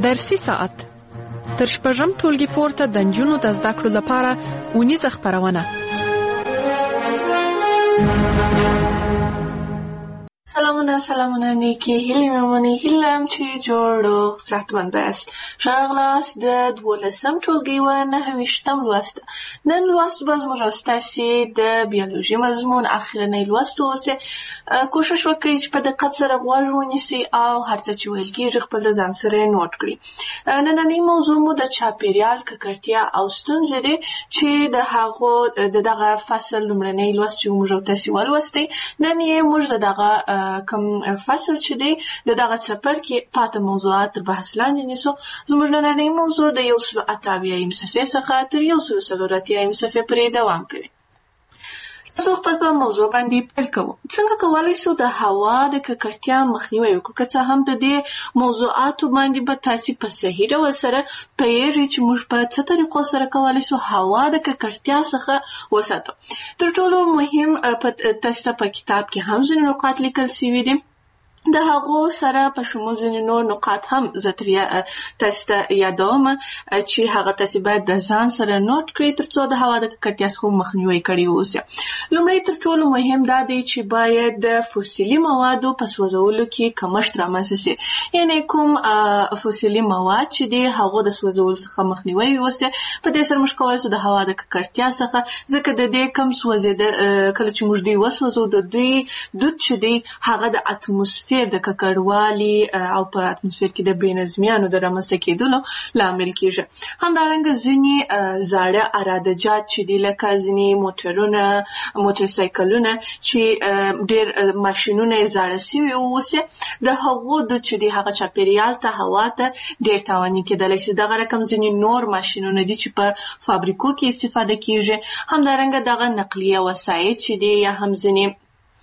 درسي ساعت تر شپږم ټولګي پورته د نجونو د زده کړو لپاره اونیزه خپرونه. سلامونه نیکی هیلی میمونی هیلم چی جوړو صحتمند است. شاغلاس د 12م ټولګي و 9 لوست. نن لوست باز مجاستسی د بیولوژي مضمون اخرنی لوست اوسه. کوشش وکړئ چې په دقت سره غوږ ونیسئ او هر څه چې ویل کېږي خپل د ځان سره نوٹ کړئ. نننی موضوع مو د چاپیریال ککړتیا او ستونزې دي چې د هغو دغه فصل لومړنی لوست چې موږ تاسو ولوستئ. نن یې موږ دغه کوم فصل چې دی دغه څپرکي پاتې موضوعات بحث لاندې نیسو. زموږ نننی موضوع د 188 صفحې څخه تر 140 صفحې پورې دوام کوي. تاسو خپل په موضوع باندې پیل کوو. څنګه کولی شو د هوا د ککړتیا مخنیوی وکړو؟ که څه هم د دې موضوعاتو باندې به تاسو په صحیح ډول سره پوهیږئ چې موږ په څه طریقو سره کولی شو هوا د ککړتیا څخه وساتو. تر ټولو مهم تاسو ته په کتاب کې هم ځینې نقاط لیکل شوي دي. د هغو سره په شمول ځینې نور نقاط هم زه تاسو ته یادوم چې هغه تاسو باید د ځان سره نوٹ کړئ تر څو د هوا د ککړتیا څخه مخنیوی کړی اوسي. لومړی تر ټولو مهم دا دی چې باید د فوسیلي موادو په سوځولو کې کمښت رامنځته شي. یعنی کوم فوسیلي مواد چې دی هغه د سوځولو څخه مخنیوی وسي. په دې سره موږ کولی شو د هوا د ککړتیا څخه ځکه د دې کم سوځیدل کله چې موږ دوی وسوځو د دوی دود چې دی هغه د اتموسفیر د ککړوالي او په اتموسفیر کې د بېنظمیانو د رامنځته کېدلو لامل کېږي. همدارنګه ځینې زاړه عرادجات چې دي لکه ځینې موټرونه موټرسایکلونه چې ډېر ماشینونه یې زاړه سوي اوسي د هغو دود چې دي هغه چاپیریال ته هوا ته ډېر تاواني کېدلی شي. دغه رقم ځینې نور ماشینونه دي چې په فابریکو کې استفاده کېږي. همدارنګه دغه نقلیه وسایط چې دي یا هم ځینې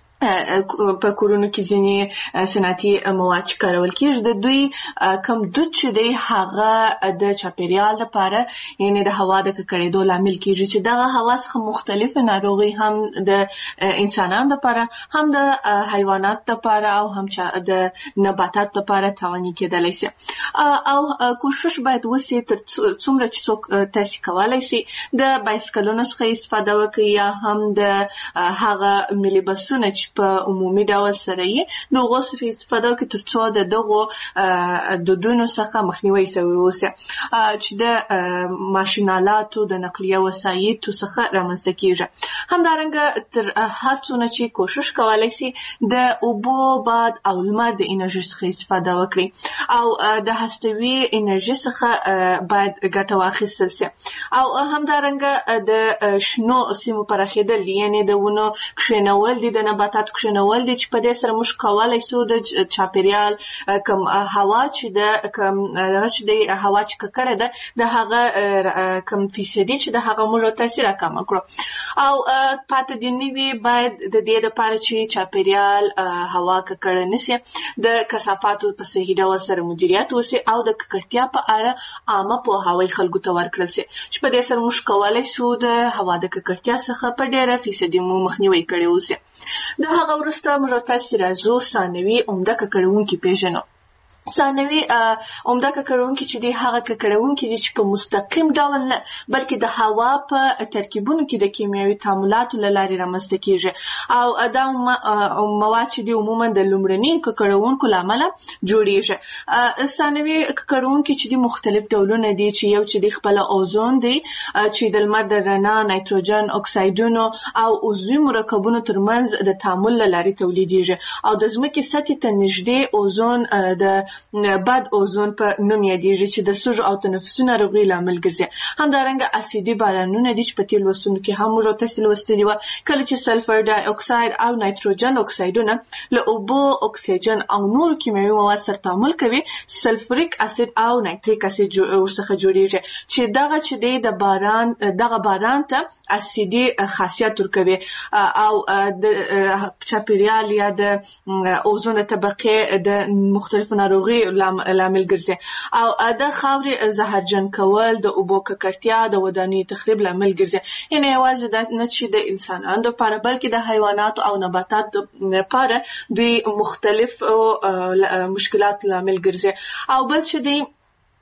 په کورونو کې ځینې صنعتي مواد چې کارول کېږي د دوی کم دود چې دی هغه د چاپیریال لپاره یعنې د هوا د ککړېدو لامل کېږي چې دغه هوا څخه مختلفې ناروغۍ هم د انسانانو لپاره هم د حیوانات لپاره او هم د نباتات لپاره تاواني کېدلی شي. او کوشش باید وسي تر څومره چې څوک تاسو کولی شي د بایسکلونو څخه استفاده وکړي یا هم د هغه ملي بسونه چې په عمومي ډول سره یې د هغو څخه استفاده وکړي تر څو د دغو دودونو څخه مخنیوی شوی اوسي چې د ماشینالاتو د نقلیه وسایطو څخه رامنځته کېږي. همدارنګه تر هر څونه چې کوشش کولی شي د اوبو باد او لمر د انرژي څخه استفاده وکړي او د هستوي انرژي څخه باید ګټه واخیستل شي. او همدارنګه د شنو سیمو پراخېدل یعنې د ونو کښېنول دي د نباتاتو کښېنول دي چې په دې سره موږ کولی شو د چاپیریال کوم هوا چې د کوم چې د هوا چې ککړه ده د هغه کوم فیصدي چې د هغه موږ تاثیر راکمه کړو. او پاتې دي نوي باید د دې لپاره چې چاپیریال هوا ککړه نشي د کثافاتو په صحیح ډول سره مدیریت وسي او د ککړتیا په اړه عامه پوهاوی خلکو ته ورکړل شي چې په دې سره موږ کولی شو د هوا د ککړتیا څخه په ډېره فیصدي مو مخنیوی کړی اوسي. د هغه وروسته موږ تاسو راځو ثانوي عمده ککړونکي پیژنو. ثانوي عمده ککړونکي چې دی هغه ککړونکي دي چې په مستقیم ډول نه بلکې د هوا په ترکیبونو کې د کیمیاوي تعاملاتو له لارې رامنځته کېږي او دا مواد چې دی عموما د لومړني ککړونکو له امله جوړیږي. ثانوي ککړونکي چې دی مختلف ډولونه دي چې یو چې دی خپل اوزون دی چې د لمر د رڼا نایتروجن اکسایډونو او عضوي مرکبونو ترمنځ د تعامل له لارې تولیدیږي او د ځمکې سطحې ته نږدې اوزون د بد اوزون په نوم یادیږي چې د سږو او تنفسي ناروغۍ لامل ګرځي. همدارنګه اسیدي بارانونه دي چې په تېر لوستونو کې هم موږ تاسو لوستلي وو کله چې سلفر ډای اکساید او نایتروجن اکسایډونه له اوبو اکسیجن او نور کیمیاوي مواد سره تعامل کوي سلفریک اسید او نایتریک اسید ورڅخه جوړیږي چې دغه چې دی د باران دغه باران ته اسیدي خاصیت ورکوي او د چاپیریال یا د اوزون طبقې د مختلفو ناروغیو لامل ګرځي او د خاورې زهرجن کول د اوبو ککړتیا د ودانیو تخریب لامل ګرځي. یعنې یوازې دا نه چې د انسانانو لپاره بلکې د حیواناتو او نباتاتو لپاره دوی مختلف مشکلات لامل ګرځي. او بل چې دی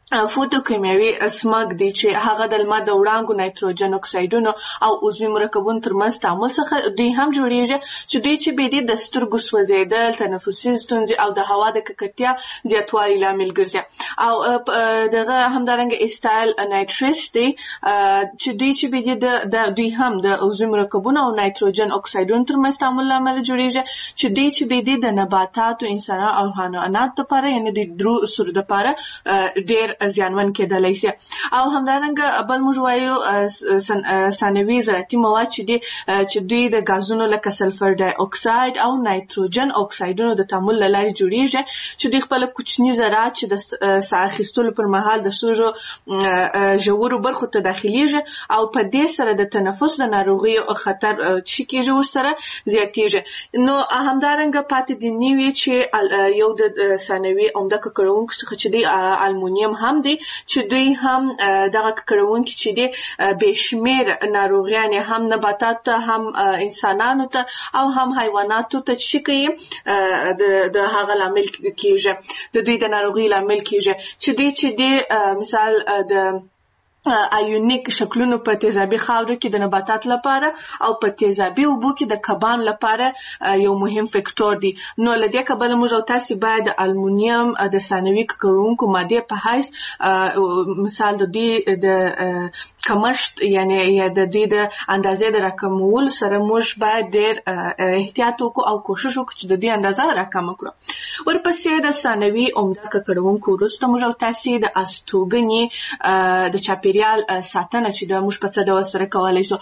فوتوکیمیاوي سمګ دی چې هغه د لمر د وړانګو نایتروجن اکسایډونو او عضوي مرکبونو ترمنځ تعامل څخه دوی هم جوړیږي چې دوی چې بې د سترګو سوځېدل، تنفسي ستونزې او د هوا د ککړتیا زیاتوالي لامل ګرځي. او دغه همدارنګه ایسټایل نایتریټس دی چې دوی چې بې د دوی هم د عضوي مرکبونو او نایتروجن اکسایډونو ترمنځ تعامل لامل جوړیږي چې دوی چې بې د نباتاتو، انسانانو او حیواناتو لپاره یعنې د درو سورو لپاره ډېر زیانمن کېدلی شي. او همدارنګه بل موږ وایو ثانوي زراعتي مواد چې دي چې دوی د غازونو لکه سلفر ډای اکساید او نایتروجن اکسایډونو د تعامل له لارې جوړیږي چې دوی خپل کوچني ذرات چې د ساه اخیستلو پر مهال د سږو ژورو برخو ته داخليږي او په دې سره د تنفس د ناروغیو خطر چې کېږي ورسره زیاتېږي. نو همدارنګه پاتې دي نیوي چې یو د ثانوي عمده ککړونکو څخه چې دی المونیم هم دی چې دوی هم دغه ککړونکي چې دی بېشمېر ناروغیانې هم نباتات ته، هم انسانانو ته او هم حیواناتو ته چې کوي د هغه لامل کېږي، د دوی د ناروغۍ لامل کېږي چې دوی چې دی مثال د ایونیک شکلونو په تیزابي خاورو کې د نباتات لپاره او په تیزابي اوبو کې د کبان لپاره یو مهم فکټور دی. نو له دې کبله موږ او تاسې باید د المونیم د ثانوي ککړونکو مادې په حیث مثال د دې د کمښت یعنې د دې د اندازې د راکمولو سره موږ باید ډېر احتیاط وکړو او کوشش وکړو چې د دې اندازه راکمه کړو. ورپسې د ثانوي عمده ککړونکو وروسته موږ او تاسې د استوګنې د چاپېریال ساتنه چې د موږ په څه ډول سره کولی شو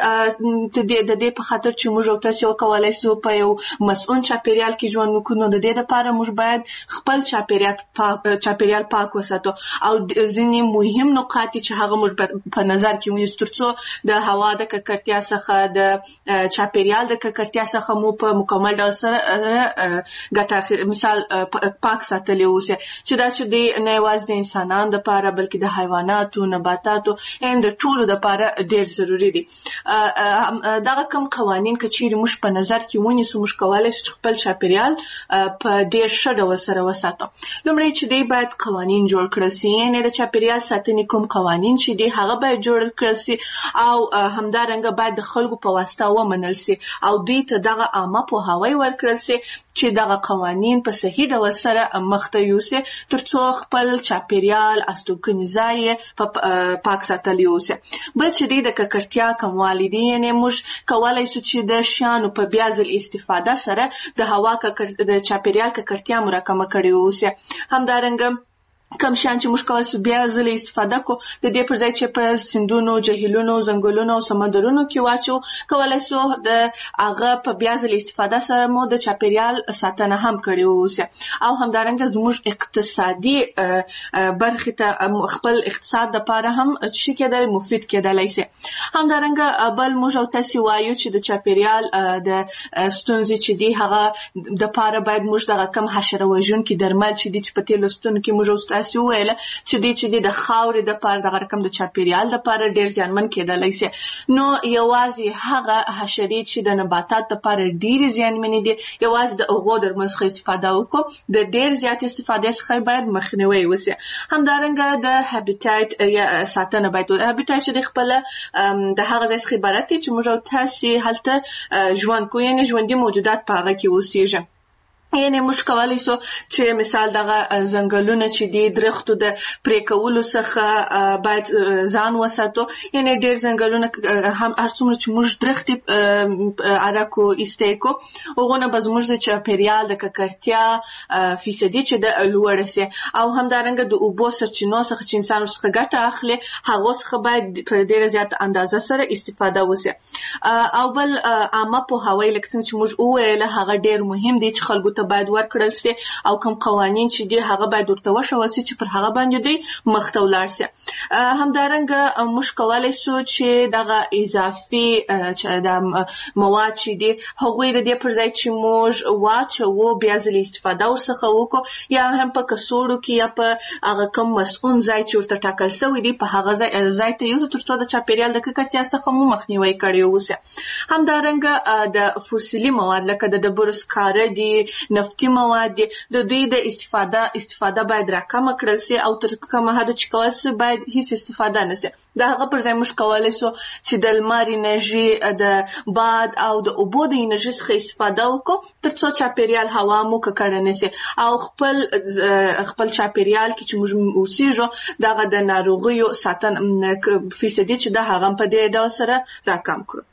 د دې په خاطر چې موږ او تاسې وکولی شو په یو مسؤل چاپېریال کې ژوند وکړو، نو د دې لپاره موږ باید خپل چاپېریال پاک وساتو او ځینې مهم نقاط چې هغه موږ په نظر کې ونیسو تر څو د هوا د ککړتیا څخه، د چاپېریال د ککړتیا څخه مو په مکمل ډول سره ګټه مثال پاک ساتلی اوسي چې دا چې دی نه یوازې د انسانانو لپاره بلکې د حیواناتو، نباتاتو د ټولو لپاره ډېر ضروري دي. دغه کوم قوانین که چیرې موږ په نظر کې ونیسو موږ کولی شو چې خپل چاپېریال په ډېر ښه ډول سره وساتو. لومړی چې دی باید قوانین جوړ کړل سي، یعنې د چاپېریال ساتنې کوم قوانین چې دی هغه باید جوړ کړل سي او همدارنګه باید د خلکو په واسطه ومنل سي او دوی ته دغه عامه پوهاوی ورکړل سي چې دغه قوانین په صحیح ډول سره مخته یوسي تر څو خپل چاپېریال استوګنې ځای په پاک ساتلی اوسي. بل چې دی د ککړتیا کموالی دی، یعنې موږ کولی شو چې د شیانو په بیا ځل استفاده سره د هوا د چاپېریال ککړتیا مو راکمه کړې اوسي. همدارنګه کم شیان چې موږ کولی شو بیا ځل استفاده کو د دې پر ځای چې په سیندونو، جهیلونو، ځنګلونو او سمندرونو کې واچو، کولی شو د هغه په بیا ځل استفاده سره مو د چاپېریال ساتنه هم کړې اوسي. او همدارنګه زموږ اقتصادي برخې ته خپل اقتصاد دپاره هم چې کېدلی مفید کېدلی شي. همدارنګه بل موږ او تاسې وایو چې د چاپېریال د ستونزې چې دي هغه دپاره باید موږ دغه کم حشره وژونکي درمل چې دي چې په تېرو لوستونو کې موږ تاسې وویله چې دی د خاورې دپاره دغه رقم د چاپېریال دپاره ډېر زیانمن کېدلی شي. نو یوازې هغه حشرې چې د نباتات دپاره ډېرې زیانمنې دي یوازې د هغو درمل څخه استفاده وکړو، د ډېر زیات استفادې څخه باید مخنیوی وسي. همدارنګه د هابیټایټ ساتنه باید هابیټایټ چې د خپله د هغه ځای څخه عبارت دی چې موږ او تاسې هلته ژوند کوو، یعنې ژوندي موجودات په هغه کې اوسېږي. یعنې موږ کولی شو چې مثال دغه ځنګلونه چې دي درختو د پرې کولو څخه باید ځان وساتو، یعنې ډېر ځنګلونه هم هر څومره چې موږ درختې عرکو ایستی کو هغونه به زموږ د چاپېریال د ککړتیا فیصدي چې د لوړه سي. او همدارنګه د اوبو سرچینو څخه چې انسان ورڅخه ګټه اخلي هغو څخه باید په ډېره زیاته اندازه سره استفاده وسي. او بل عامه پوهاوی لکه څنګه چې موږ وویله هغه ډېر مهم دی چې خلکو ته باید ورکړل سي او کوم قوانین چې دي هغه باید ورته وښول سي چې پر هغه باندې دوی مخته ولاړ سي. همدارنګه موږ کولی شو چې دغه اضافي د مواد چې دي هغوی د دې پر ځای چې موږ واچوو بیا ځلې استفاده ورڅخه وکړو یا هم په کڅوړو کې یا په هغه کوم مسؤل ځای چې ورته ټاکل سوی دی په هغه ځای ته یوسو تر څو د چاپېریال د ککړتیا څخه مو مخنیوی کړی اوسي. همدارنګه د فوسیلي مواد لکه د ډبرو سکاره دي، نفتي مواد دي، د دوی د استفاده باید راکمه کړل سي او تر کومه حد چې کول سي باید هیڅ استفاده نه سي. د هغه پر ځای موږ کولی سو چې د لمر انرژي، د باد او د اوبو د انرژي څخه استفاده وکړو تر څو چاپیریال هوا مو ککړه نه سي او خپل چاپیریال کې چې موږ اوسېږو دغه د ناروغیو ساتنه فیصدي چې د هغه په دې ډول سره راکم کړو.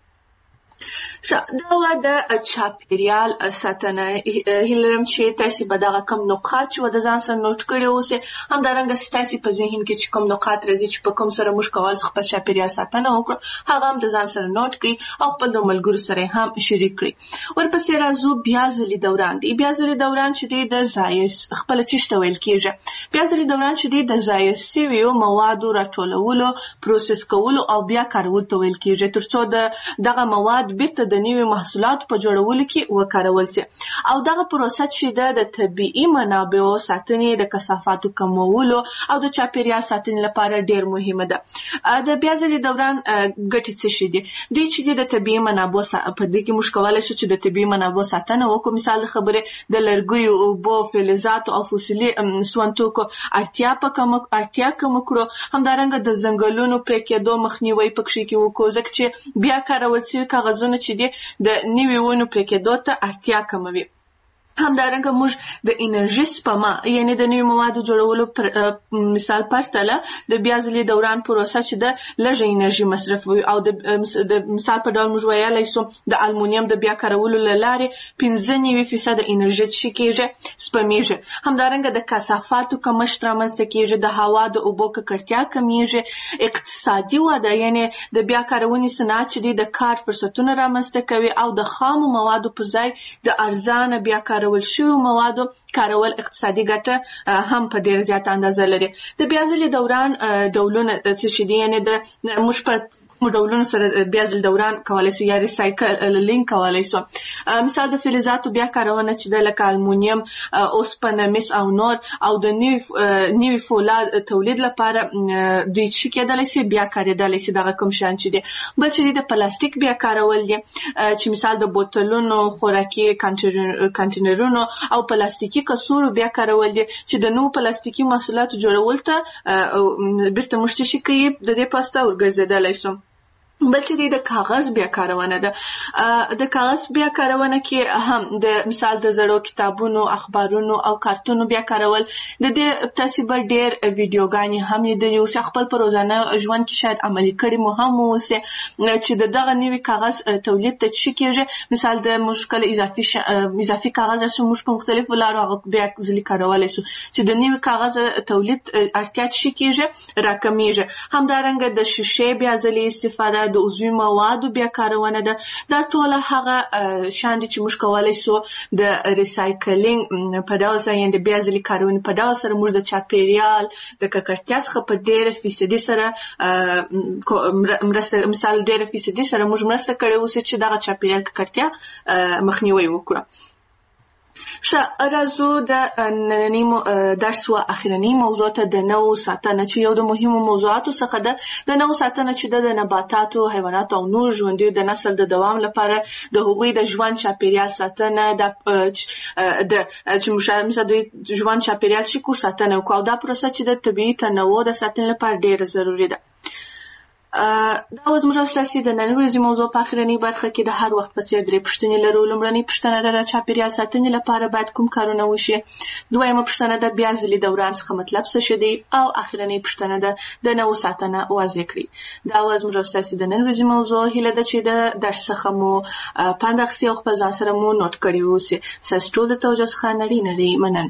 دا د چاپیریال ساتنه هیله لرم چې تاسو به دغه کم نقاط چې د ځان سره نوٹ کړي اوسئ، همدارنګه ستاسو په ذهن کې چې کوم نقاط راځي چې په کوم سره موږ کول خپل چاپیریال ساتنه وکړو هغه هم د ځان سره نوٹ کړئ او خپل د ملګرو سره هم شریک کړئ. ورپسې راځو بیا ځلي دوران دی. بیا ځلي دوران چې دی د ضایع خپل چشته ویل کېږي. بیا ځلي دوران چې دی د ضایع شویو موادو راټولولو، پروسس کولو او بیا کارولو ته ویل کېږي تر څو دغه مواد بیرته د نوي محصولاتو په جوړولو کې وکارول سي. او دغه پروسه چې د طبيعي منابعو ساتنې، د کثافاتو کمولو او د چاپیریال ساتنې لپاره ډیر مهمه ده. د بیا ځلي دوران ګټې څه شي دي؟ دوی چې د طبيعي منابعو په دې کې موږ کولی شو چې د طبيعي منابعو ساتنه وکړو. مثال خبرې د لرګیو، اوبو، فلزاتو او فوسیلي سون توکو اړتیا کم کړو. همدارنګه د ځنګلونو پرې کېدو مخنیوی پکې کې وکړو ځکه چې بیا کارول شوي کاغذونه چې دي د نوي ونو پرې کېدو ته اړتیا کموي. همدارنګه موږ د انرژي سپما یعنی د نوي موادو جوړولو مثال پرتله د بیا ځلي دوران پروسه چې د لږه انرژي مصرفوي او د مثال په ډول موږ ویلی سو د المونیم د بیا کارولو له لارې 95% انرژي چې کېږي سپمیږي. همدارنګه د کثافاتو کمښت رامنځته کېږي، د هوا د اوبو ککړتیا کمیږي، اقتصادي وده یعنی د بیا کارونې صنعت چې دی د کار فرصتونه رامنځته کوي او د خامو موادو پر ځای د ارزانه بیا کارول شویو موادو کارول اقتصادي ګټه هم په ډېره زیاته اندازه لري. د بیا ځلي دوران ډولونه څه شي دي؟ یعنی د موږ په ډولونو سره بیا ځلي دوران کولی سو یا ریسایکلینګ کولی سو. مثال د فلزاتو بیا کارونه چې د لکه المونیم، اوسپنه، مس او نور او د نوي فولاد تولید لپاره دوی چې کېدلی سي بیا کارېدلی سي دغه کوم شیان چې دي. بل چې دی د پلاستیک بیا کارول دي چې مثال د بوتلونو، خوراکي کانټینرونو او پلاستیکي کڅوړو بیا کارول دي چې د نوو پلاستیکي محصولاتو جوړولو ته بیرته موږ څه شي کوي د دې پاسته ورګرځېدلی سو. بل چې دی د کاغذ بیا کارونه ده. د کاغذ بیا کارونه کې هم د مثال د زړو کتابونو، اخبارونو او کارتونو بیا کارول. د دې تاسو به ډېر ویډیوګانې هم لیدلي اوسئ، خپل په روزانه ژوند کې شاید عملي کړي مو هم اوسئ چې دغه نوي کاغذ تولید ته څه کېږي. مثال د موږ کله اضافي کاغذ راسو موږ په مختلفو لارو هغه بیا ځلي کارولی سو چې د نوي کاغذ تولید اړتیا څه کېږي راکمیږي. همدارنګه د شیشې بیا ځلي استفاده، د عضوي موادو بیا کارونه ده. دا ټوله هغه شیان دي چې موږ کولی سو د ریسایکلینګ په ډول سره یعنې د بیا ځلي کارونې په ډول سره موږ د چاپیریال د ککړتیا څخه په ډېره فیصدي سره مثال ډېره فیصدي سره موږ مرسته کړې اوسئ چې دغه چاپیریال ککړتیا مخنیوی وکړو. راځو د ننني درس و اخرني موضوع ته د نوو ساتنه چې یو د مهمو موضوعاتو څخه ده. د نوو ساتنه چې د نباتاتو، حیواناتو او نور ژوندیو د نسل د دوام لپاره د هغوی د ژوند چاپیریال ساتنه چې مثلا د ژوند چاپیریال چې کو ساتنه وکړو او دا پروسه چې د طبیعي تنوع د ساتنې لپاره ډېره ضروري ده. دا زموږ اساسي د نن ورځې موضوع په اخرنۍ برخه کې د هر وخت په څېر درې پوښتنې لرو. لومړنۍ پوښتنه ده د چاپیریال ساتنې لپاره باید کوم کارونه وشي. دویمه پوښتنه ده بیا ځلي دوران څخه مطلب څه شی دی. او اخرنۍ پوښتنه ده د نوو ساتنه واضح کړي. دا زموږ اساسي د نن ورځې موضوع. هیله ده چې د درس څخه مو پند اخیستی او خپل ځان سره مو نوٹ کړي اوسئ. ستاسو ټول د توجه څخه نړۍ مننه.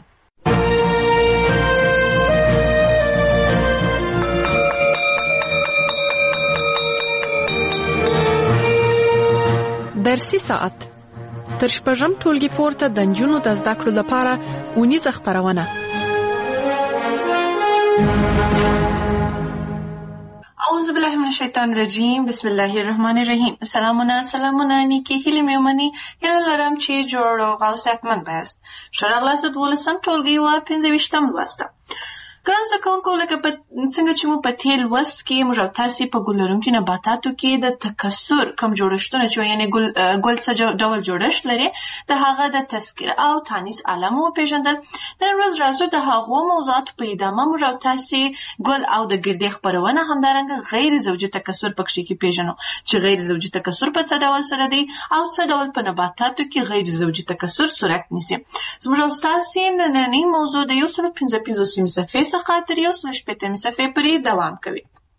درسي ساعت تر شپږم ټولګي پورته د نجونو د زده کړو لپاره اونیزه خپرونه. اعوذ بالله من الشیطان الرجیم. بسم الله الرحمن الرحیم. سلامونه نیکی هیلې مې ومني. هیله لرم چې جوړ او صحتمند یاست. ښه راغلاست 12م ټولګي و 25م لوسته. ګران زده کوونکو لکه څنګه چې مو په تېر لوست کې موږ او تاسې په ګل لرونکي نباتاتو کې د تکثر کوم جوړښتونه چې یعنې ګل څه ډول جوړښت لري د هغه د تذکر او تانیث علامه وپېژندل. نن ورځ راځو د هغو موضوعاتو په ادامه موږ او تاسې ګل او د ګردې خپرونه همدارنګه غیر زوجي تکثر په کښې کې پېژنو چې غیر زوجي تکثر په څه ډول سره دی او څه ډول په نباتاتو کې غیر زوجي تکثر صورت نیسي. زموږ او ستاسې نننۍ موضوع د 155 صفحې څخه تر 160 صفحې پورې دوام کوي.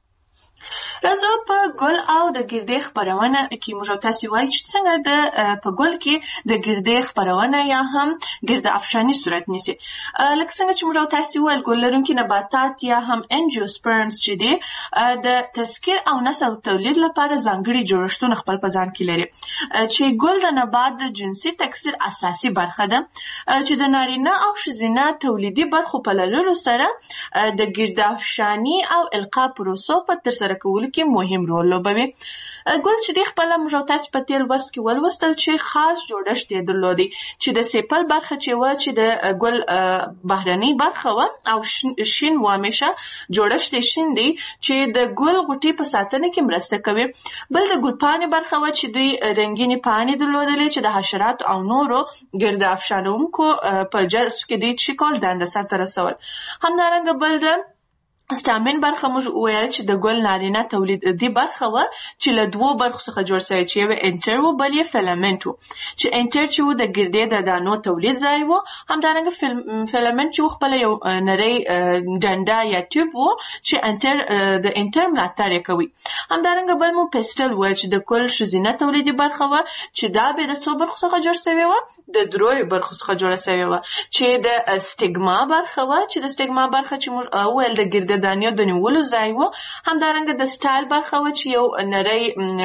راځو په ګل او د ګردې خپرونه کې موږ تاسې وایي چې څنګه په ګل کې د ګردې خپرونه یا هم ګرده افشاني صورت نیسي. لکه څنګه چې موږ تاسې وویل ګل لرونکي نباتات یا هم انجیوسپرمز چې دي د تذکر او نسل تولید لپاره ځانګړي جوړښتونه خپل په ځان کې لري چې ګل د نبات د جنسي تکثیر اساسي برخه ده چې د نارینه او ښځینه تولیدي برخو په لرلو سره د ګرده افشاني او القا پروسو په ترسره کولو کې مهم رول لوبوي. ګل چې دی خپله موږ تاسې په تېر لوست کې ولوستل چې خاص جوړښت یې درلودی چې د سیپل برخه چې وه چې د ګل بهرنۍ برخه وه او شین و همیشه جوړښت یې شین دی چې د ګل غوټې په ساتنه کې مرسته کوي. بل د ګل پاڼې برخه وه چې دوی رنګینې پاڼې درلودلې چې د حشراتو او نورو ګرده افشانوونکو په جذب کې دوی څه کول دنده سرته رسول. همدارنګه بل د سټامن برخه موږ وویل چې د ګل نارینه تولیدي برخه وه چې له دوو برخو څخه جوړ شوی چې یو انټر و بل یې فیلامنټ و چې انټر چې و د ګردې د دانو تولید ځای و. همدارنګه فیلامنټ چې و خپله یو نری ډنډه یا ټیوب و چې د انټر ملاتړ یې کوي. همدارنګه بل مو پیسټل و چې د ګل ښځینه تولیدي برخه وه چې دا به د څو برخو څخه جوړ شوې وه د دریو برخو څخه جوړه شوې وه چې د سټیګما برخه وه چې د سټیګما برخه چې موږ وویل د ګردې دانیو د نیولو ځای و. همدارنګه د سټایل برخه وه چې یو نری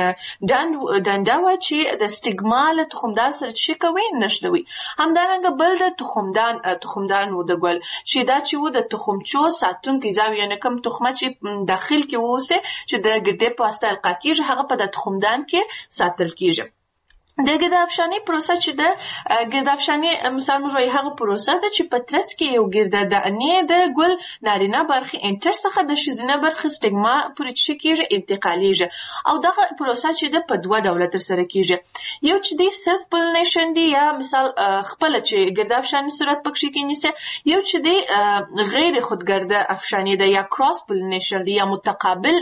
ډنډه وه چې د سټیګما له تخمدان سره څه کوي نښلوي. همدارنګه بل د تخمدان و د ګل چې دا چې و د تخمچو ساتونکی ځای یعنې کوم تخمه چې داخل کې واوسي چې د ګردې په واسطه القا کېږي هغه په د تخمدان کې ساتل کېږي. د ګرده افشاني پروسه چې ده ګرده افشاني مثال موږ وایي هغه پروسه ده چې په ترڅ کې یو ګرده دانې د ګل نارینه برخې انټر څخه د ښځینه برخې سټیګما پورې څه کېږي انتقالیږي او دغه پروسه چې ده په دوه ډوله ترسره کېږي. یو چې دی سلف پولینیشن دی یا مثال خپله چې ګرده افشاني صورت په کښې کې نیسي. یو چې دی غیر خودګرده افشاني ده یا کراس پولینیشن دی یا متقابل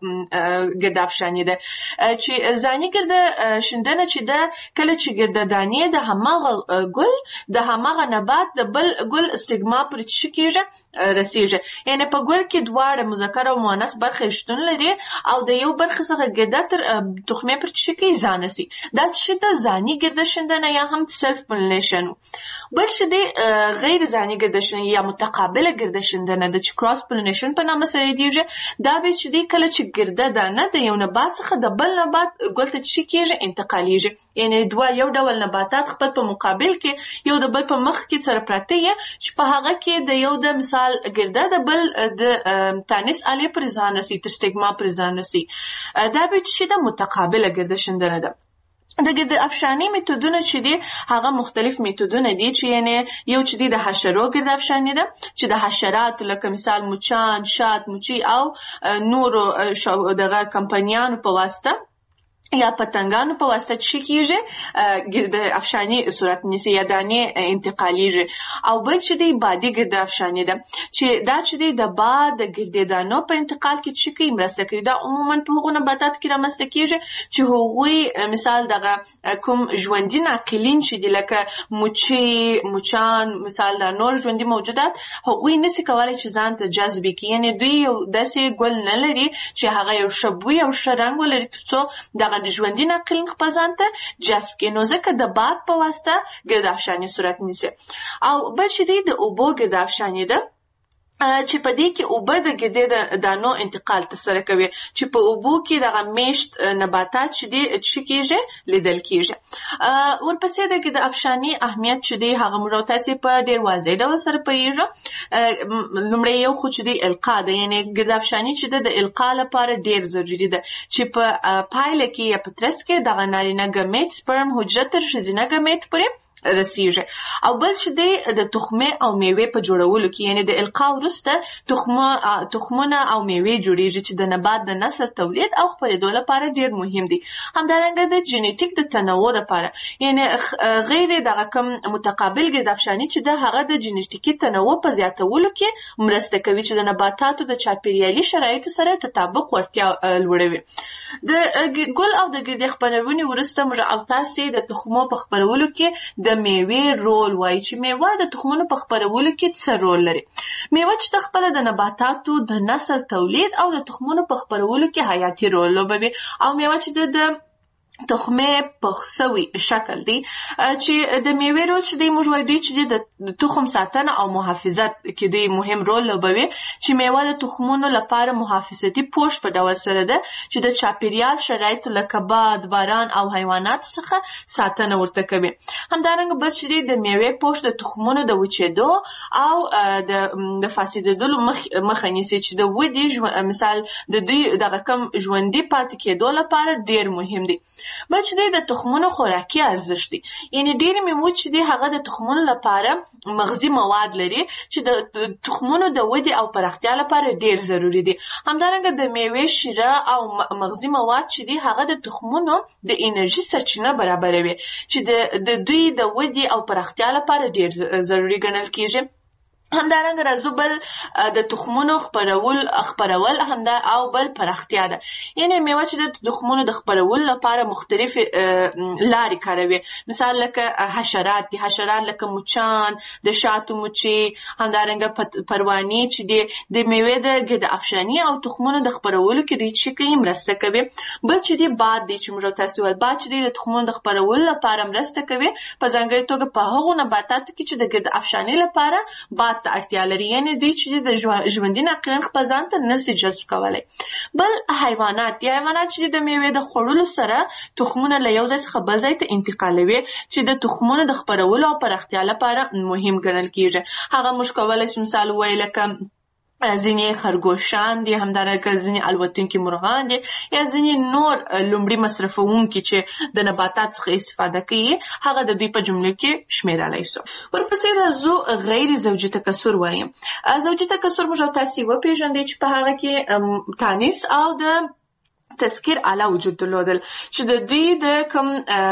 ګرده افشاني ده چې ځاني ګرده شیندنه چې ده کله چې ګرده دانې د هماغه ګل د هماغه نبات د بل ګل سټیګما پورې څه کېږي رسیږي. یعنې په ګل کې دواړه مذکر او مؤنث برخې شتون لري او د یو برخې څخه ګرده تر تخمې پورې څه کوي ځان رسي. دا چې د ځاني ګرده شیندنه یا هم سلف پولینیشن. بل چې دی غیر ځاني ګرده شیندنه یا متقابله ګرده شیندنه د چې کراس پولینیشن په نامه سره یادېږي. دا به چې دی کله چې ګرده دانه د یو نبات څخه د بل نبات ګل ته څه کېږي انتقالیږي. یعنې یو ډول نباتات خپل په مقابل کې یو د بل په مخ کې سره پراته یې چې په هغه کې د یو د مثال ګرده د بل د تانیث آلې پورې ځان رسي تر سټیګما پورې ځان رسي. دا به چې د متقابله ګرده شیندنه ده. د ګرده افشاني میتودونه چې دي هغه مختلف میتودونه دي چې یعنې یو چې دی د حشرو ګرده افشاني ده چې د حشراتو لکه مثال مچان شات مچي او نورو دغه کمپنیانو په واسطه یا پتنګانو په واسطه چې کېږي ګرده افشاني صورت نیسي یا دانې انتقالیږي. او بل چې دی بادي ګرده افشاني ده چې دا چې دی د باد د ګردې دانو په انتقال کې چې کوي مرسته کوي. دا عموما په هغو نباتاتو کې رامنځته کېږي چې هغوی مثال دغه کوم ژوندي ناقلین چې دي لکه مچۍ مچان مثال دا نور ژوندي موجودات هغوی نسي کولی چې ځان ته جذب کړي. یعنې دوی یو داسې ګل نه لري چې هغه یو ښه بوی او ښه رنګ ولري تر څو دغه د ژوندي ناقلین خپل ځان ته جذب کړي. نو ځکه د باد په واسطه ګرده افشاني صورت نیسي. او بل چې دی د اوبو ګرده افشاني ده چې په دې کې اوبه د ګردې د دانو انتقال ترسره کوي چې په اوبو کې دغه میشت نباتات چې دي څه کېږي لیدل کېږي. ورپسې د ګرده افشاني اهمیت چې دی هغه موږ تاسې په ډېر واضح ډول سره پوهېږو. لومړی یو خو چې دی القا ده یعنې ګرده افشاني چې ده د القا لپاره ډېر ضروري ده چې په پایله کې یا په ترڅ کې دغه نارینه ګمیټ سپرم حجره تر ښځینه ګمیټ پورې رسیږي. او بل چې دی د تخمې او میوې په جوړولو کې، یعنی د القا وروسته تخمونه او میوې جوړیږي چې د نبات د نسل تولید او خپرېدو لپاره ډیر مهم دي. همدارنګه د جینیټیک د تنوع لپاره، یعنی غیر دغه کوم متقابل ګردافشاني چې د هغه د جینیټیکي تنوع په زیاتولو کې مرسته کوي چې د نباتاتو د چاپیریالي شرایطو سره تطابق ورتیا لوړوي. د ګل او د ګردې خپرونې وروسته موږ او تاسې د تخمو په خپرولو کې د میوې رول وایي چې میوه د تخمونو په خپرولو کې څه رول لري. میوه چې خپله د نباتاتو د نسل تولید او د تخمونو په خپرولو کې حیاتي رول لوبوي. او میوه چې د تخمې پخ سوي شکل دی چې د میوې رول چې دی موږ وایو دی چې د تخم ساتنه او محافظت کې دی مهم رول لوبوي، چې میوه د تخمونو لپاره محافظتي پوښ په ډول سره ده چې د چاپیریال شرایطو لکه باد، باران او حیوانات څخه ساتنه ورته کوي. همدارنګه بل چې دی د میوې پوښ د تخمونو د وچېدو او د فاسدېدلو مخه نیسي، چې د ودې مثال د دوی دغه کم ژوندي پاتې کېدو لپاره ډیر مهم دی. بل چې دی د تخمونو خوراکي ارزښت دی، یعنی ډېرې میوې چې دی هغه د تخمونو لپاره مغذي مواد لري چې د تخمونو د ودې او پراختیا لپاره ډیر ضروري دي. همدارنګه د میوې شیره او مغذي مواد چې دی هغه د تخمونو د انرژي سرچینه برابروي چې د دوی د ودې او پراختیا لپاره ډیر ضروري ګڼل کیږي. همدارنګه راځو بل د تخمونو خپرول همدا او بل پراختیا ده. یعنی میوه چې د تخمونو د خپرولو لپاره مختلف لارې کاروي، مثال لکه حشرات دي، حشرات لکه مچان، د شاتو مچۍ، همدارنګه پروانې چې دي د میوې د ګرد افشاني او تخمونو د خپرولو کې دوی چې کوي مرسته کوي. بل چې دی باد دی چې موږ تاسو ول باد چې د تخمونو د خپرولو لپاره مرسته کوي، په ځانګړي توګه په هغو نباتاتو کې چې د ګرد افشاني لپاره باد ته اړتیا لري، یعنی دوی چې د ژوندي ناقلین خپل ځان ته نشي جذب کولی. بل حیوانات دي، حیوانات چې د میوې د خوړلو سره تخمونه له یو ځای څخه بل ځای ته انتقالوي چې د تخمونو د خپرولو او پراختیا لپاره مهم ګڼل کیږي. هغه موږ کولی شو مثال ووایو لکه ځینې خرګوشان دي، همدارنګه ځینې الوتونکي مرغان دي، یا ځینې نور لومړي مصرفونکي چې د نباتات څخه استفاده کوي، هغه د دوی په جملو کې شمیرلی سو. ورپسې راځو غیر زوجي تکثر وایم. زوجي تکثر موږ تاسې وپېژندئ چې په هغه کې تانیث او د تذکر اعلی وجود درلودل، چې د دوی د کوم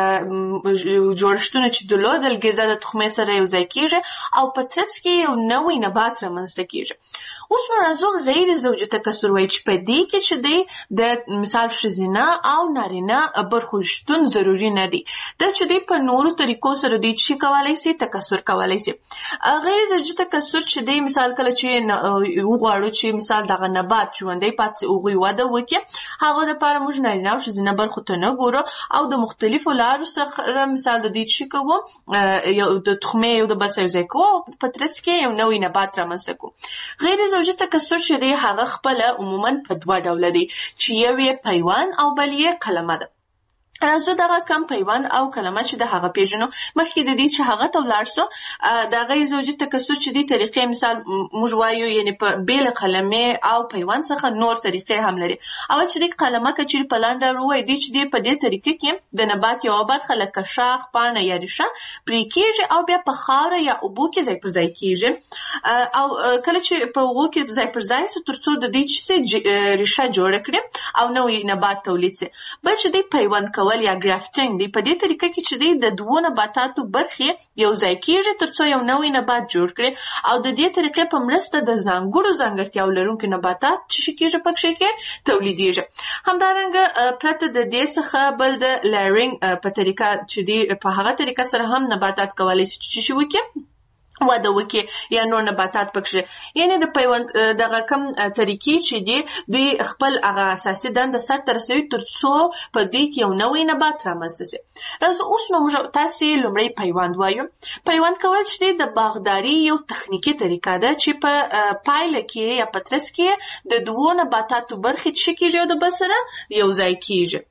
جوړښتونه چې درلودل ګرده د تخمې سره یو ځای کېږي او په ترڅ کې یو نوی نبات رامنځته کېږي. اوس نو راځو غیر زوجي تکثر وایي چې په دې کې چې دی د مثال ښځینه او نارینه برخو شتون ضروري نه دی، دا چې دی په نورو طریقو سره دوی چې کولی سي تکثر کولی سي. غیر زوجي تکثر چې دی مثال کله چې وغواړو چې مثال دغه نبات ژوندی پاتې سي، هغوی وده وکړي، هغه دپاره موږ نارینه او ښځینه برخو ته نه ګورو او د مختلفو لارو سره مثال د دوی چې کوو یو د تخمې یو د بل سره یو ځای کوو او په ترڅ کې یو نوی نبات رامنځته کوو. غیر زوجي تکثر چې دی هغه خپله عموما په دوه ډوله دی، چې یو یې پیوند او بل یې کلمه ده. راځو دغه کم پیوند او کلمه چې د هغه پیژنو. مخکې د دې چې هغه ته ولاړ سو، د غیر زوجي تکثر چې دی طریقې مثال موږ وایو یعنی په بېله کلمې او پیوند څخه نور طریقې هم لري. اول چې دی کلمه که چیرې په لنډه ووایو دی چې دی په دې طریقې کې د نبات یوه برخه لکه شاخ، پاڼه یا ریښه پرې کېږي او بیا په خاوره یا اوبو کې ځای پر ځای کېږي، او کله چې په اوبو کې ځای پر ځای سو تر څو د دې چې ریښه جوړه کړي او نوی نبات تولید سي. بل چې دی پیوند کول یا ګرافټینګ دی، په دې طریقه کې چې دی د دوو نباتاتو برخې یو ځای کېږي تر څو یو نوی نبات جوړ کړي، او د دې طریقې په مرسته د ځانګړو ځانګړتیاو لرونکي نباتات چې کېږي پکې کې تولیدېږي. همدارنګه پرته د دې څخه بل د لیرینګ په طریقه چې دی په هغه طریقه سره هم نباتات کولی شي چې وکړي وده وکړي یا نور نباتات پکې، یعنی د پیوند دغه کم طریقې چې دی دوی خپل هغه اساسي دنده سرته رسوي تر څو په دې کې یو نوی نبات رامنځته سي. راځو اوس نو موږ تاسې لومړی پیوند وایو. پیوند کول چې دی د باغداري یو تخنیکي طریقه ده چې په پایله کې یا په ترڅ کې د دوو نباتاتو برخې چې کېږي او د بل سره یو ځای کېږي،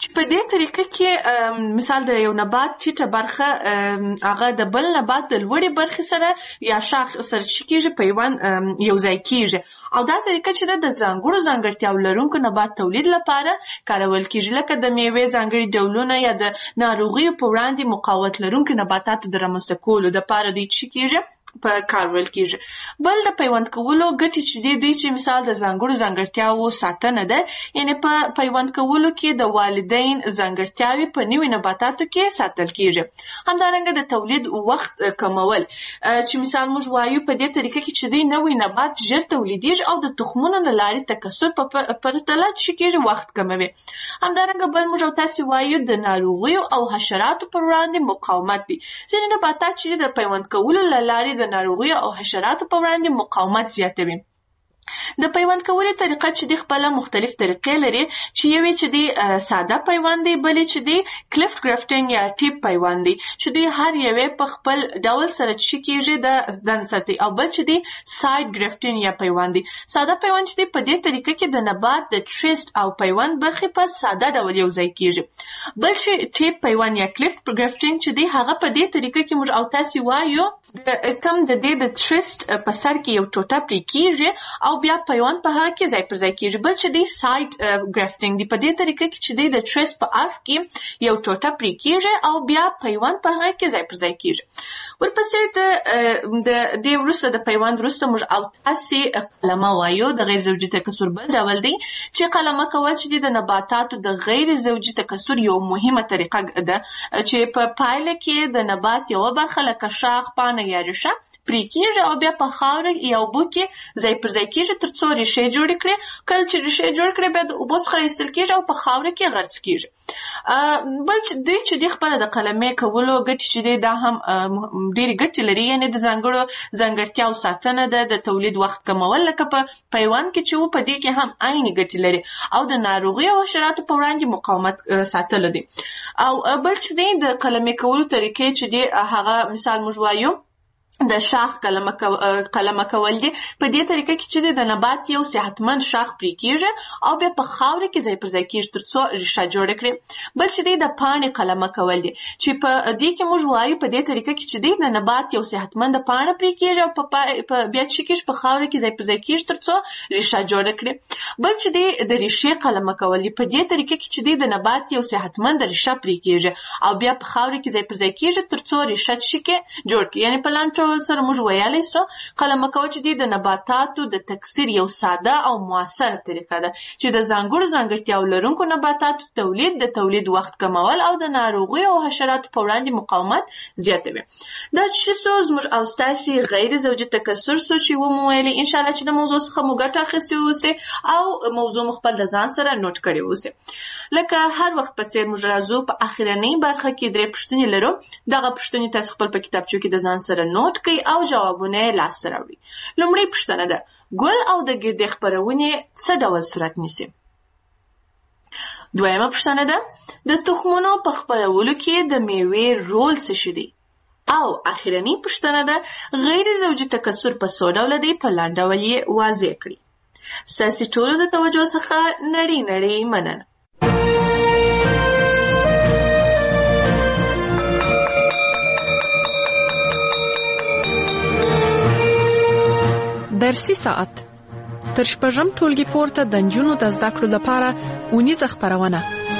په دې طریقه کې مثال د یو نبات ټیټه برخه هغه د بل نبات د لوړې برخې سره یا شاخ سره چې کېږي پیوند یو ځای کېږي او دا طریقه چې د ځانګړو ځانګړتیاو لرونکو نبات تولید لپاره کارول کېږي لکه د میوې ځانګړي ډولونه یا د ناروغیو په وړاندې مقاومت لرونکو نباتاتو د رامنځته کولو دپاره دوی چې کېږي په کارول کېږي. بل د پیوند کولو ګټې چې دوی چې مثال د ځانګړو ځانګړتیاو ساتنه ده، یعنې په پیوند کولو کې د والدین ځانګړتیاوې په نوي نباتاتو کې ساتل کېږي. همدارنګه د تولید وخت کمول چې مثال موږ وایو په دې طریقه کې چې دوی نوی نبات ژر تولیدېږي او د تخمونو له لارې تکثر په پرتله چې کېږي وخت کموي. همدارنګه بل موږ او تاسې وایو د ناروغیو او حشراتو پر وړاندې مقاومت دی. ځینې نباتات چې د پیوند کولو له لارې د ناروغیو او حشراتو په وړاندې مقاومت زیاتوي. د پیوند کولو طریقه چې د خپل مختلف طریقې لري چې یوې چې دی ساده پیوند دی، بلې چې دی کلیفت گرافټینګ یا ټیپ پیوند دی چې دی هر یوې په خپل ډول سره چې کېږي د دن ساتي، او بل چې دی ساید گرافټینګ یا پیوند دی. ساده پیوند چې دی په دې طریقه کې د نبات د ټریسټ او پیوند برخې په ساده ډول یو ځای کېږي. بل چې ټیپ پیوند یا کلیفت گرافټینګ چې دی هغه په دې طریقه کې موږ او تاسې وایو کم د دې د ټریسټ په سر کې یو ټوټه پرې کېږي او بیا پیوند په هغه کې ځای پر ځای کېږي. بل چې دی ساید ګرافټینګ دی په دې طریقه کې چې دی د ټریسټ په اړخ کې یو ټوټه پرې کېږي او بیا پیوند په هغه کې ځای پر ځای کېږي. ورپسې د دې وروسته د پیوند وروسته موږ او تاسې قلمه وایو. د غیر زوجي تکثر بل ډول دی چې قلمه کول چې دی د نباتاتو د غیر زوجي تکثر یو مهمه طریقه ده چې په پایله کې د نبات یوه برخه لکه شاخ، پاڼه یا ریښه پرې کېږي او بیا په خاوره یا اوبو کې ځای پر ځای کېږي تر څو ریښې جوړې کړي. کله چې ریښې جوړ کړي بیا د اوبو څخه ایستل کېږي او په خاوره کې غرڅ کېږي. بل دوی چې دی خپله د قلمې کولو ګټې چې دی دا هم ډېرې ګټې لري، یعنې د ځانګړو ځانګړتیاو ساتنه ده، د تولید وخت کمول لکه په پیوند کې چې و په دې کې هم عیني ګټې لري، او د ناروغیو او حشراتو په وړاندې مقاومت ساتلو دی. او بل چې دی د قلمې کولو طریقې چې دی هغه مثال موږ وایو د شاخ قلمه کول دي. په دې طریقه کې چې د نبات یو صحتمند شاخ پرې کېږي او بیا په خاوره کې ځای پر ځای کېږي تر څو ریښه جوړه کړي. بل چې د پاڼې قلمه کول دي چې په دې کې موږ وایو په دې طریقه کې چې د نبات یو صحتمند پاڼه پرې کېږي او بیا چې کېږي په خاوره کې ځای پر ځای کېږي تر څو ریښه جوړه کړي. بل چې د ریښې قلمه کول دي په دې طریقه کې چې د نبات یو صحتمند ریښه پرې کېږي او بیا په خاوره کې ځای پر ځای کېږي تر څو ریښه چې جوړ کړي. یعنې په لاندې سره موږ ویلی سو قلمه کول چې د نباتاتو د تکثیر یو ساده او مؤثره طریقه ده چې د ځانګړو ځانګړتیاو لرونکو نباتاتو تولید، د تولید وخت کمول او د ناروغیو او حشراتو په وړاندې مقاومت زیاتوي. دا چې څو زموږ او ستاسې غیر زوجي تکثر څو چې ومو ویلي، انشاءالله چې د موضوع څخه مو ګټه اخیستې اوسئ او موضوع مو خپل د ځان سره نوټ کړې اوسئ. لکه هر وخت په څېر موږ راځو په اخرنۍ برخه کې 3 پوښتنې لرو. دغه پوښتنې تاسو خپل په کتابچو کې د ځان سره نوټ کړئ او جوابونه یې لاسته راوړي. لومړۍ پوښتنه ده: ګل او د ګردې خپرونې څه ډول صورت نیسي؟ دویمه پوښتنه ده: د تخمونو په خپرولو کې د میوې رول څه شی دی؟ او اخرنۍ پوښتنه ده: غیر زوجي تکثر په څو ډوله دی؟ په لاندې ډول یې واضح کړي. ستاسې ټولو د توجه څخه نړۍ مننه. درسي ساعت تر شپږم ټولګي پورته د نجونو د زده کړو لپاره اونیزه خپرونه.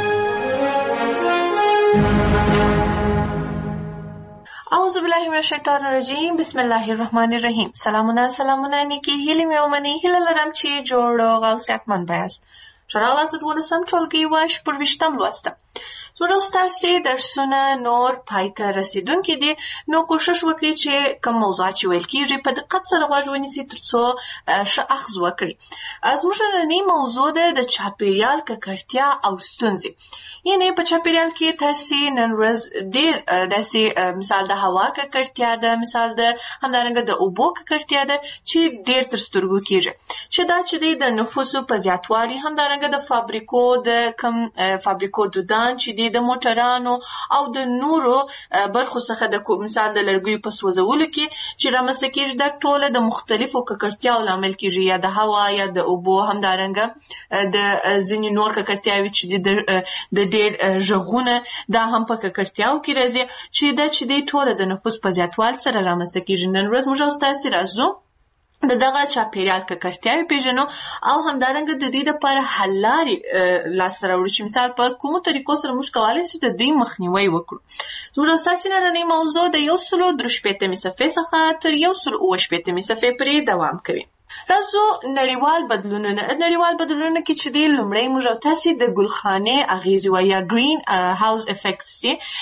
اعوذ بالله من الشیطان الرجیم. بسم الله الرحمن الرحیم. سلامونه نیکی هیلې مې ومنئ. هیله لرم چې جوړ روغ او صحتمند یاست. ښه راغلاست 12م ټولګي و 14 لوسته. زموږ ستاسې درسونه نور پای ته رسېدونکي دي، نو کوشش وکړئ چې کوم موضوعات چې ویل کېږي په دقت سره غوږ ونیسئ تر څو ښه اخذ وکړئ. زموږ نننۍ موضوع ده د چاپېریال ککړتیا او ستونزې. یعنې په چاپېریال کې تاسې نن ورځ ډېر داسې مثال د هوا ککړتیا ده، مثال د همدارنګه د اوبو ککړتیا ده چې ډېر تر سترګو کېږي، چې دا چې دی د نفوسو په زیاتوالي، همدارنګه د فابریکو دودان چې دی انرژي د موټرانو او د نورو برخو څخه د مثال د لرګیو په سوځولو کې چې رامنځته کېږي، دا ټوله د مختلفو ککړتیاوو لامل کېږي، یا د هوا یا د اوبو، همدارنګه د ځینې نور ککړتیاوې چې د ډېر غږونه دا هم په ککړتیاوو کې راځي چې دی ټوله د نفوس په زیاتوالي سره رامنځته کېږي. نن ورځ موږ او تاسې راځو د دغه چاپیریال ککړتیاوې پیژنو او همدارنګه د دې لپاره حل لارې لاسته راوړو چې مثال په کومو طریقو سره موږ کولی شو د دې مخنیوی وکړو. زموږ او ستاسې نننۍ موضوع د 163 صفحې څخه تر 168 صفحې پورې دوام کوي. تاسو نړیوال بدلونونه کې چې دی لومړی موږ او تاسې د ګلخانې اغیزې وایي یا ګرین هاوس افیکټس